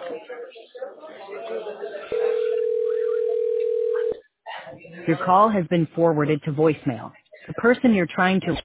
Your call has been forwarded to voicemail. The person you're trying to